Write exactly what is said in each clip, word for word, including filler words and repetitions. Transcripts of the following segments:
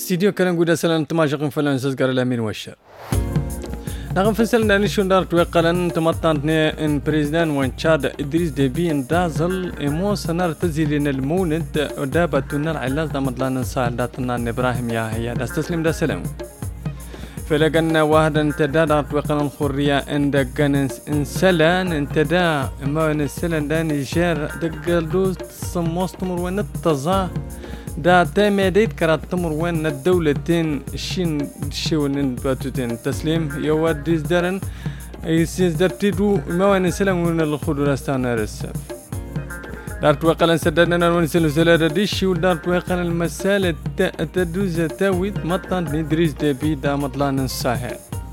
استديو كان نقول سلام تماجقين فلان سزقر الأمين والشر نغم فسل نانيشون دار توقلن تمطنتني ان بريزدان وان تشاد ادريس ديبي ان دازل امو سنار تزيلين المولد ودابتنا العلاز دامدلان نسال داتنا ابراهيم يا هيا داستسلم دا سلام فلقنا واحدا انتدا توقلن الخورية ان دقن انسلان انتدا ما نسلان دا نيجير دقل دوس سموستمر ونتظاه دا تامديت كرات تمر وين الدولتين شين شون باتوتين تسليم يواد ديز درن يسيز درتيدو ما وين سلام وين الخدو راستانا رسف دارت وقال سددنا وين سلو سلادة ديشي ودارت وقال المسالة تدوز تاويد مطان ندريس دبي دا مطلان الساحل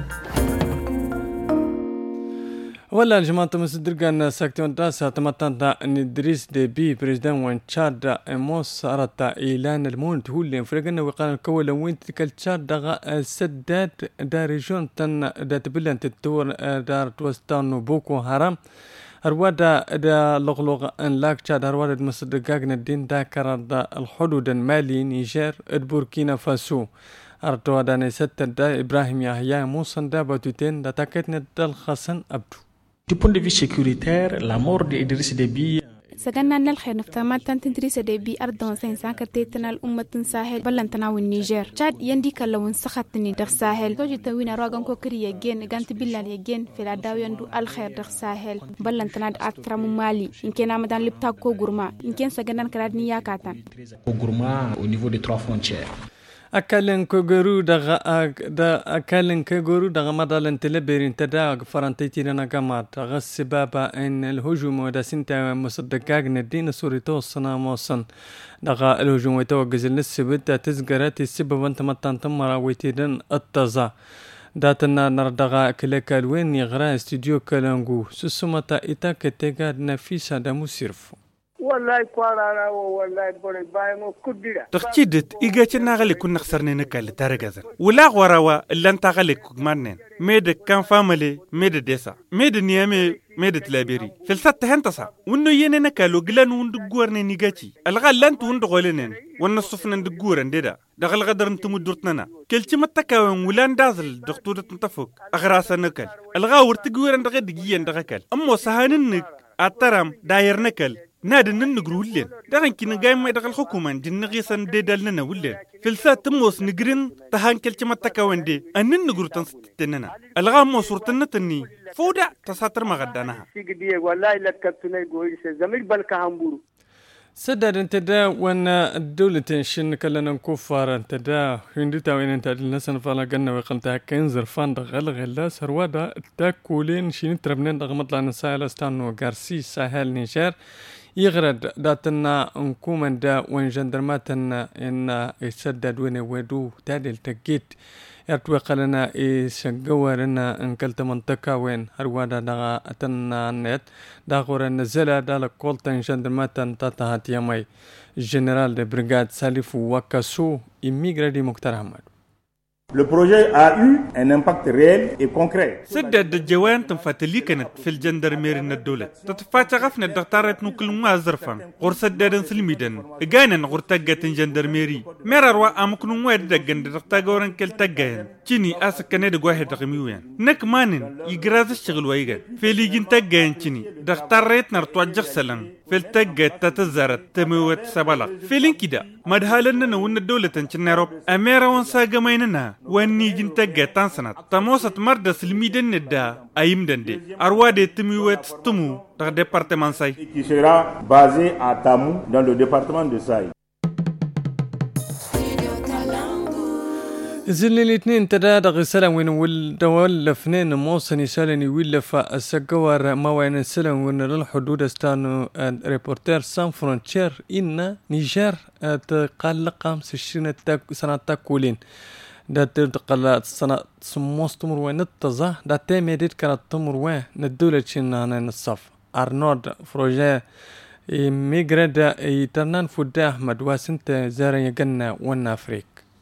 ولا الجماعة مصدرقان ساكتون داسا تمتان ندريس دبي بريزدان وان تشاد اموس صارت اعلان المولد هو اللي فرقنا وقال الكولا وين تلك تشاد دا سداد دا ريجون تن دا تبلان تتور دار توستان بوكو هرم هروادا دا لغلوغ ان لاك تشاد هروادا مصدرقان الدين دا كرار دا الحدود المالي نيجير بوركينا فاسو أردوا دا نسات دا إبراهيم يحيى موسى دا باتوتين دا تاكتنا دا الخسن أبدو. Du point de vue sécuritaire, la mort d'Idriss Déby سجلنا أن الخير نفترض أن تدريس دبي أرض سينسان كتيتنا الأمة الساحل بلنتنا والنيجر شاد ينديك لو انسختني در ساحل توجي توينا راغن كوكري يجين جانت بلال يجين في العداو يندو الخير در ساحل بلنتنا أكثر من مالي إن كان عمدان لبتا كوغرما إن كان سجلنا كرادني ياكاتن كوغرما au niveau des trois frontières. أكلن كجرو دغ دا أكلن كجرو دغ مدلن تلبرين تدا فرنتيتي لنا جماعة غس بابا إن الهجوم ودا سنتا مصدقاق ندين سوري توصنا موصن دغ الهجوم وتوجز النسبة تزجرات السبب وانت متان تمرا ويتيدن التزا داتنا نردغا كلك الوين يغرا استوديو كلانجو سسمتا إتا كتجاد نفيسا دمو سيرفو والله كوارا والله بقول بايمو كديرة تختيدت إيجاتنا غلي كنا خسرنا نكال تارجزن ولا غراوا إلا أنت غلي كمانن ميد كان فاميلي ميد ديسا ميد نيامي ميد تلابيري في السات هنتصا وإنه يننا كالو جلان وندقورن نيجاتي الغال لانت وندقولنن ونصفنا ندقورن ديدا دغل غدر انتم دورتنا كلتي متكاون ولان دازل دكتورة نتفوق أغراسا نكال الغا ورتقورن دغد جيان دغكال أمو سهاننك أترام داير نكال نادن ننقرو ولين دغن كي نقايم ما يدغل حكومة جن نغيسان دي دالنا ولين في السات تموس نقرن تهان كلتي متكاون دي أن ننقرو تنستننا الغا موس ورتنا تني فودا تساتر مغدانها والله لكتنا يقول زميل بالك همبورو سدد انت دا وانا الدولة تنشن كلنا نكفار انت دا هندتا وين انت الناس نفعل قلنا وقلتها كنزر فان دغل غلا سروادا تاكولين شين تربنين دغمط لنا سايل استانو غارسي ساحل نيجر يغرد داتنا نكومن دا وين جندرماتنا ان يسدد وين ودو تادل تجيت يرتوق لنا يشجورنا انكلت منطقة وين هروادا دغا اتنا نت داغور النزلة دالك كولتن جندرماتن تاتهات يمي الجنرال دي بريغاد سالف وكاسو إميغرادي مختار أحمد. Le projet a eu un impact réel et concret. سدد الجوان تنفتلي كانت في الجندرميري الدولة تتفاتح غفنا الدكتورات نوكل ما زرفان غور سدد سلميدن إجانا غور تجت الجندرميري مرة روا أمكن واحد دجن دكتورن كل تجين تيني أسكن ده واحد رقميوين نك مانن يجراز الشغل ويجان في ليجين تجين تيني دكتورات نرتوجه سلام في التجت تتزرت تموت سبلا فيلين كده مدهالنا نون الدولة تنشنروب أميرا ونساق مايننا واني جنتاقة تانسنات تموسط مرد سلميدن ندا أيمدن دي أرواد تموت تمو در ديبارتمان ساي qui sera basé à Tamou dans le département de Saï. زل الاثنين تدا غسلان وين ولدول فنين موصني سالني ولف السجوار ما وين سلان وين للحدود استانو ريبورتير سان فرونتير إن نيجر تقلق سنة سنة تاكولين دا تقلق سنة سموس تمر وين التزا دا تيميديت كانت تمر وين ندولة شنا نصف أرنولد فروجيه ميغردا يترنان فودا أحمد واسنت زارن يجنا ون أفريق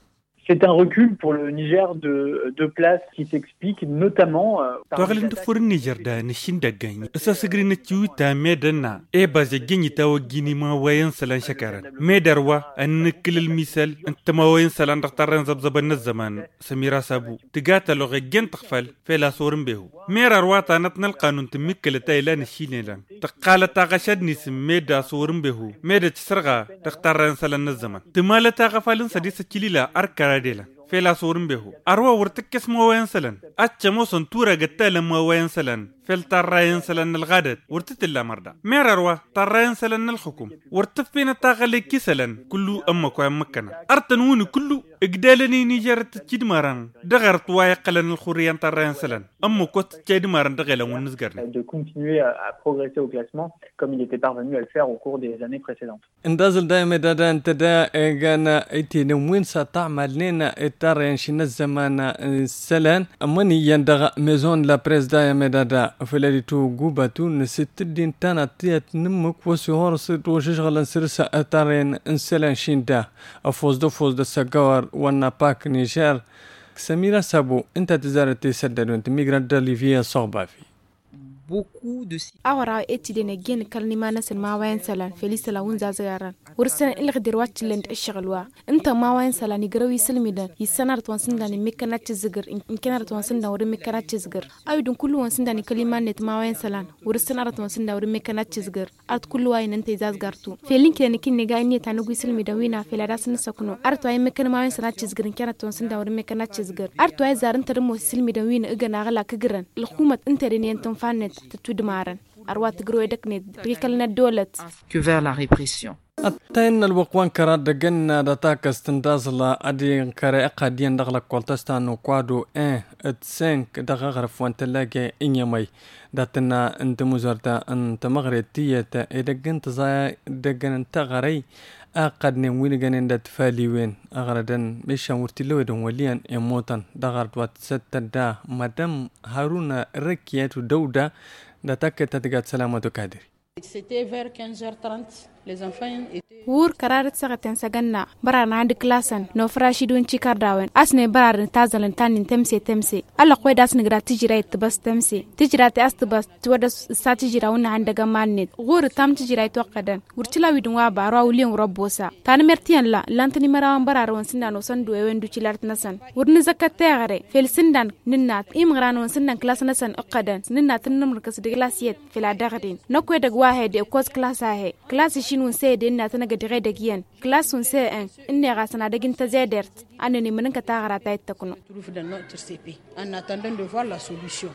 C'est un recul pour le Niger de deux places qui s'explique notamment par Togalin for Niger da nishin da gany sa sigri na ciuta medana e baze gini tawo gini ma wayan salan shakaran medarwa an kilil misal anta ma wayan salan daktaran zabzaban zaman samira sabu tigata lo gen tkhfal fela sorin behu mera rwata natna alqanun tmikkel taylan shinelan taqala taqashad nis meda sorin behu meda tsarga daktaran salan zaman timala taqafalin sadisa kilila arkara dela fela sorin behu arwa wurtikes ma wayan salan atcha mo son tura gattala ma wayan salan fel tarrayan salan الغدد ورتت لا مردا ميرروا tarrayan salan الحكم ورتفينا تاغلي كسلن كله امك وامكنا ارتنون كله اقدالني نيجر تجد ماران دغرت واي قلن الخوريان tarrayan salan امك تجد ماران دغلا ونزغرنا de continuer à progresser au classement comme il était parvenu à le faire au cours des années précédentes. اندازل دائما دادا انت دا انا ايتي نوين ستعمل لنا tarrayan شنا الزمان سلان امني يندغ ميزون لا بريس دايما دادا فلاليتو غوباتو نستدين تانا تيات نمك وسهور سيت وشغل نسرسا اتارين انسلان شيندا افوز دو فوز دا ساغور وانا باك نيجر سميرة سابو انت تزارتي سدد وانت ميغران داليفيا صوبا في beaucoup de awara etidene gen kalnima nasal ma wayan salan felisa la wunza zagaran ursan ilgdir watland ishgalwa inta ma wayan salan igrawi silmidan yisanar twansindan mikana tizgir inkana twansindan wuri mikana tizgir aydun kullu wansindan kalima net ma wayan salan ursan arat twansindan wuri mikana tizgir at kullu wayan inta izazgartu felin kene kinne ga inni tanugu silmidan wina feladas nisakno art wayan mikana ma wayan salan tizgir inkana twansindan wuri mikana tizgir art wayan zarin tarmo silmidan wina igana gala kigran الحكومة انت رينين تنفانت تتودمارن أروات قرويدك ند ريكلنا الدولة que vers la répression. التين الوقوان كراد دقنا داتاك استندازلا أدي كاري أقاديان دغلق كولتستان وقادو إيه اتسنك دغغرف وان تلاقي إنيامي داتنا انت مزارتا انت مغريتية إدقن تزايا دقن انت غري أقد نمويلغن اندت فاليوين أغردن ميشان ورتلويدون وليان إموتان دغرد واتستا دا مدام هارون ركيات دودة داتاك تتقاد سلامة كادري. C'était vers quinze heures trente. Les enfants étaient... Wur kararat sagaten saganna barana andi klasan no frashi dun cikar dawen asne barar tazalan tanin temse temse alla qoy das nigra tijira itbas temse tijira ta astbas twada sa tijira wona handaga mannet wur tam tijira to qadan wurtila widun wa baro awliyan rabbosa tan mertian la lantani marawan barar won sindan no sandu e wendu cilart nasan wurni zakatte gare fel sindan ninnat imgran won sindan klas nasan aqadan ninnat numr kas de glaciet fela dagadin no koy dag wahed e kos klasa he klasi shinun se de na tana gadire da giyan klasun se en inne ga sana da ginta zedert anani mun ka tagara ta ittakuno trouve dans notre C P en attendant de voir la solution.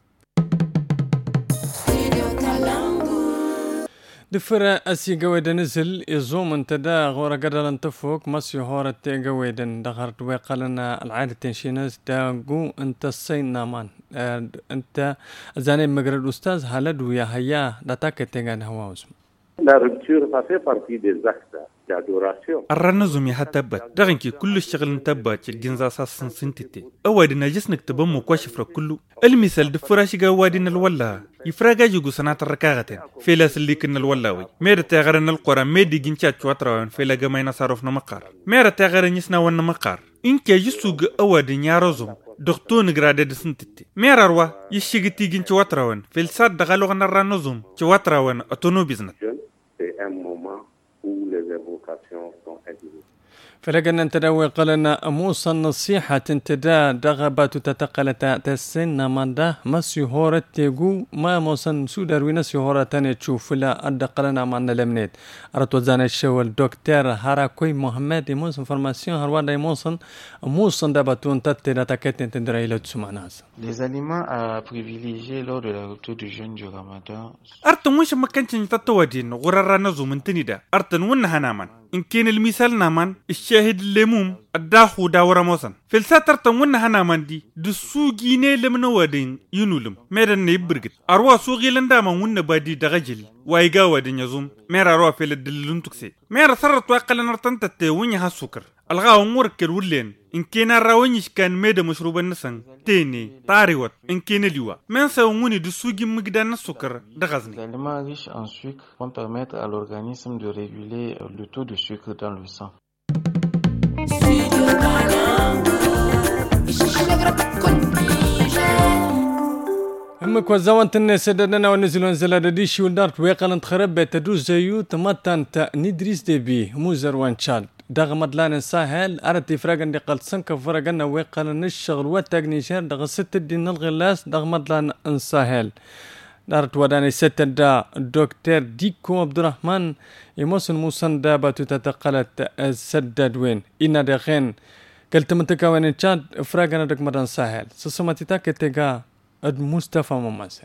دفرة أسي قويدا نزل يزوم انت دا غورا قدر انتفوك مسي هورا تي قويدا دغرت ويقالنا العادة تنشيناز دا قو انت السين نامان انت زاني مقرر الأستاذ هلد ويا هيا دا تاكي تيغان هواوزم. La rupture, ça fait partie des actes d'adoration. الرنزم يحتبت دغنكي كل الشغل نتبت الجنزا ساسن سنتتي أوادي نجسنك تبمو كواشفر كله المثال دفراشي قوادين الولا يفراغا يجو سنة الركاغتين فيلا سليكن الولاوي ميرا تاغرن القرى ميدي جنشات شواتراوين فيلا قمينا صاروفنا مقار ميرا تاغرن يسنا وانا مقار إنكي يسوق أوادي نياروزم دكتور نقرادة دسنتتي ميرا روا يشيغتي جن شواتراوين فيلسات دغالوغن الرنزم شواتراوين أتونو بيزنت. C'est un moment où les invocations sont indignes. فلقنا نتداوي قلنا موسى النصيحة تنتدا دغبات تتقلت تسن ماندا ما سيهورة تيجو ما موسى سودر وين سيهورة تاني تشوف لا أدى قلنا معنا لمنيت أردت وزان الشوال دكتور هاراكوي محمد موسى فرماسيون هروادا موسى موسى دابتون تتدا تكتن تندرا إلى تسمعناز. Les aliments à privilégier lors de la rupture du jeûne du Ramadan. أرتن وش ما كانش تتوادين غرر نزو من تنيدا أرتن ونها نامان إن كان المثال نامان الشاهد الليموم الداخو داورا موسن في الساتر تنونا هنامان دي دسوغيني لمنوادين ينولم ميرا نيبرغت أروا سوغي لنداما ون بادي دغجل وايقاوا دين يزوم ميرا روا في لدللون تكسي ميرا سرط واقل نرطن تتاويني هاسوكر الغاو مورك الولين إن كان الراوينيش كان ميدا مشروب النسان تيني طاريوات إن كان اليوا من ساوموني دسوغي مقدان السكر دغزني. Les aliments riches en sucre vont permettre à l'organisme de réguler le taux de sucre dans le sang. أمك وزوانت الناس سددنا ونزلون زلادة دي شو دارت ويقلن تخرب تدوز زيو تمتان تا ندريس دي بي موزر وان تشاد دغ مدلان ساهل أردت فراغن دي قلت سنك فرغن ويقلن الشغل واتاقنيشار دغ ست الدين الغلاس دغ مدلان ساهل دارت وداني ست دا دكتور ديكو عبد الرحمن يموسن موسن دابا تتقلت السدد وين إنا دخين قلت منتكا وين تشاد فراغن دك مدلان ساهل سسمتي تاكتغا اد مصطفى مماسن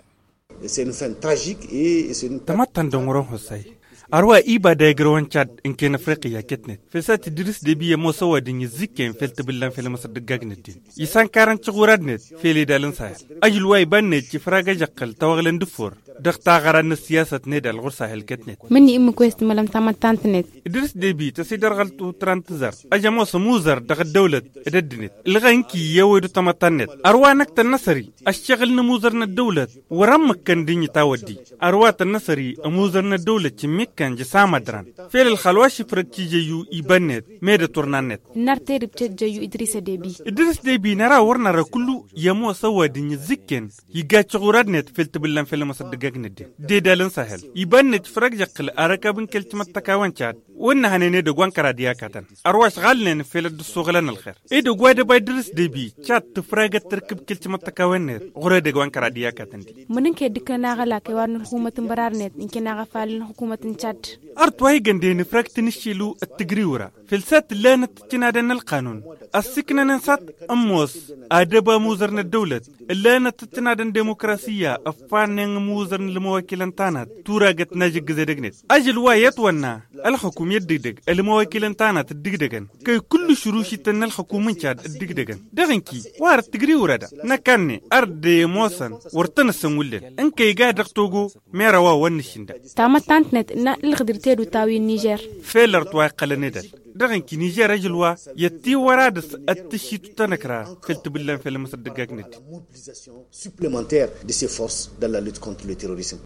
تمتن دمرون حسي أروى إيبا دايغروان تشاد إن كان أفريقيا كتنت فسات درس دبي موسوا دين يزكين فلت بالله في المصدر دقاقنتين يسان كارن تغوردنت في ليدالن ساهل أجل واي بنت يفراغ جقل توغلن دفور دقتا غران السياسة نيدا الغرصة الكتنت مني إم كويست ملم ثمان تانتنت درس دبي تسيدر غلطو ترانتزر أجا موسى موزر دق الدولة إددنت الغانكي يويدو تمتنت أروى نكت النصري أشتغل نموزرنا الدولة ورمك كان ديني تاودي أروى النصري أموزرنا الدولة تميك كان جسام دران فعل الخلواشي فرقتي جيو إبانت ميدا تورنانت نارتي ربتت جيو إدريس ديبي إدريس ديبي نرى ورنا كله يمو سوا دين يزكين يقات شغورادنت فلت بالله في المصدقاق ندي دي دالن سهل إبانت فرق جقل أركابن كلتمة تكاوان شاد وانا هنيني دوغوان كراديا كاتن أرواش غالين في الدسوغلان الخير إيدو قوادة با إدريس ديبي شاد تفراغ تركب كلتمة تكاوان نت غورة دوغوان كراديا كاتن دي منين كدكا ناغلا كوارن الحكومة برارنت إنك ناغا فالن حكومة تشاد أرتواي جندين فراغ تنشيلو التجريورة فلسات لانة تنادن القانون السكنة ننسات أموس أدبا موزرن الدولة لانة تنادن ديمقراطية أفانين موزرن المواكلين تانات توراغت ناجق زدقنت أجل وايت وانا الحكومة يدقدق المواكلين تانات الدقدقن كي كل شروشي تن الحكومة شاد الدقدقن دغنكي وار التجريورة دا نكاني أرد موسن ورتنسن ولن انكي قادق توغو ميروا ونشندا تامت تانتنت إن الغدر تيرو تاوي النيجر فيلر تواي قلندل دغن كي نيجر رجلوا يتي ورادس التشيت تنكرا فلت بالله في المصدقاق نت supplémentaire de ces forces dans la lutte contre le terrorisme.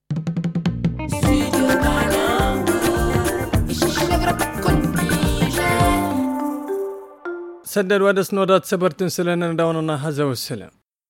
سدد ودس نودات سبرتن سلنا داوننا هذا والسلام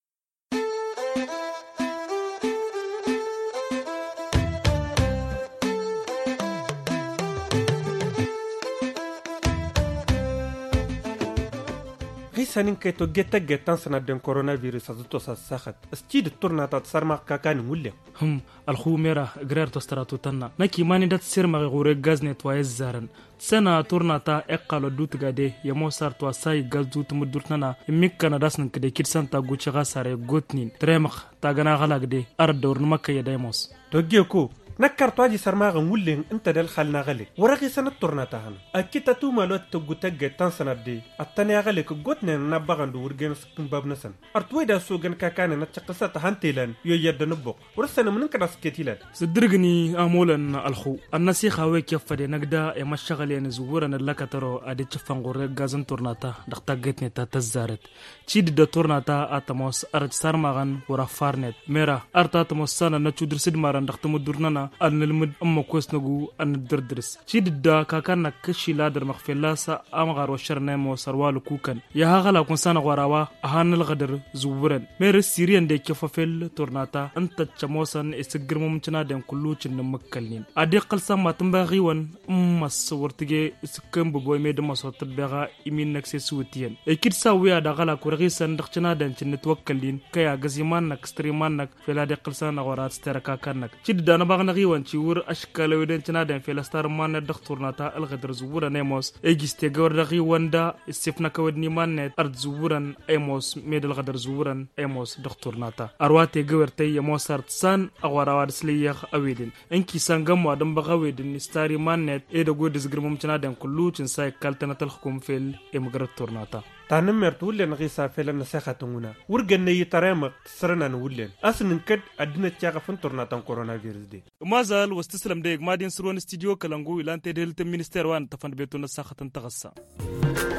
سنين كي توجت جتان سنة دين كورونا فيروس أزتو ساخت استيد التورنا تتصرمق كاكان مولي هم الخو ميرا غرير تستراتو تنا نكي ماني دات سيرما غوري غازني توايز زارن سنة تورنا تا اقالو دوت غادي يمو سار توا ساي غازو تمدورتنا ميكانا داسن كدي كيرسان تا غوچا غاساري غوتنين تريمخ تا غنا غلاق دي اردور نمكا يدايموس توجيكو نكر تواجي سرماغ مولين انت دل خلنا غلي ورغي سنة تورناتا هنا اكيتا تو مالوت تغو تغ تان سنة دي التاني غلي كغوتنا نباغان دو ورغين سكن باب نسن ارتوي دا سوغن كاكان نتشقسا تهانتيلان يو يد نبوك ورسنا منن كدا سكيتيلان صدرغني امولن الخو النسيخ هويك يفدي نغدا اما شغلين زورن لكترو ادي تشفانغور غازن تورناتا دختا غتني تا تزارت تشيد د تورناتا اتموس ارج سرماغان ورا فارنت ميرا ارتا اتموس سنه نچودر سدماران دخت مدورنا أن المد أما كويس نجو أن الدردرس شيد دا كأنك كشي لادر مخفلاسة أمغار وشرنا موسروال كوكن يا هغلا كونسان غراوا أهان الغدر زورن مير السيريان دي كفافل تورناتا أنت تشموسن استجر ممتنا دم كلوش نمكلين أدي قلصا ما تنبغي ون أم صورتجي سكم ببوي ميد ما صوت بغا إمين نكسي سوتين أكيد سوي هذا غلا كورغيسن دخشنا دم نتوكلين كيا جزيمان نك ستريمان نك فلا دي قلصا نغورات ستركا كنك شيد دا نبغى وانشي ور أشكال ودين تنادم في الاستار مان الدكتور نتا الغدر زورا نيموس اجيستي غوردغي وندا استفنا كودني مان ارض زورا ايموس ميد الغدر زورا ايموس دكتور نتا ارواتي غورتي يموس ارتسان اغورا وادسليخ اويدين انكي سانغام وادم بغاويدين ستاري مان اي دغو دزغرمم تنادم كلو تنساي كالتنا الحكوم في الامغراتور نتا تانم مرتولن غيسا فيلن نسختنا ورغن يترام سرنا نولن اسن كد ادنا تشاغ فنتورنا كورونا فيروس دي مازال واستسلم ديك مادين سرون استديو كلانغو الان تدلت مينستر وان تفند بيتون ساختن تغسا